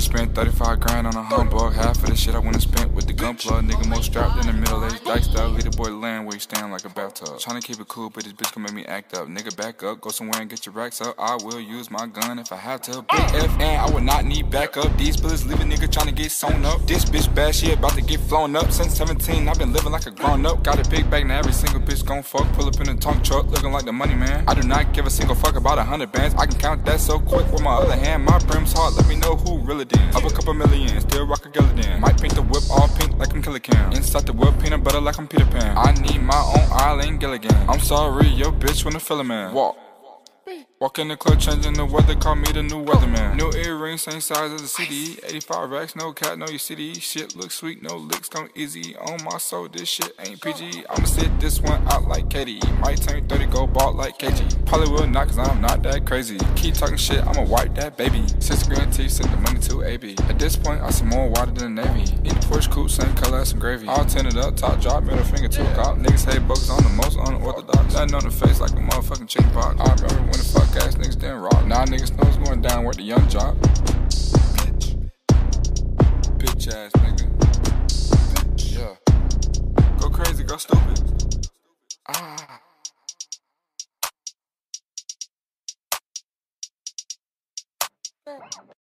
just spent 35 grand on a humbug. Half of the shit I went and spent with the gun plug. Nigga more strapped than a middle-aged dyke style. Lead the boy land where he stand like a bathtub. Tryna keep it cool, but this bitch gon' make me act up. Nigga back up, go somewhere and get your racks up. I will use my gun if I have to. Big FN, I would not need backup. These bullets leave a nigga tryna get sewn up. This bitch bad, she about to get flown up. Since 17, I've been living like a grown up. Got a big bag, now every single bitch gon' fuck. Pull up in a tongue truck, looking like the money man. I do not give a single fuck about 100 bands. I can count that so quick with my other hand. My brim's hard, let me know who really did. Up a couple million, still rock a Gilligan. Might paint the whip all pink like I'm Killer Cam. Inside the whip, peanut butter like I'm Peter Pan. I need my own Island Gilligan. I'm sorry, yo bitch wanna feel a man. Walk in the club, changing the weather, call me the new weatherman. New earrings, same size as the CD. 85 racks, no cat, no UCD. Shit look sweet, no licks come easy. On my soul, this shit ain't PG. I'ma sit this one out like Katie. Might turn 30, go bald like KG. Probably will not, cause I'm not that crazy. Keep talking shit, I'ma wipe that baby. 6 grand teeth, send the money to AB. At this point, I see more water than the Navy. Eat the Porsche coupe, same color as some gravy. All tinted up, top drop, middle finger to a cop. Niggas hate bugs on the most unorthodox. Nothing on the face like a motherfucking chicken pox. I remember when the fuck ass niggas didn't rock. Now niggas know what's going down with the young jock. Bitch ass nigga. Yeah. Go crazy, go stupid. Ah.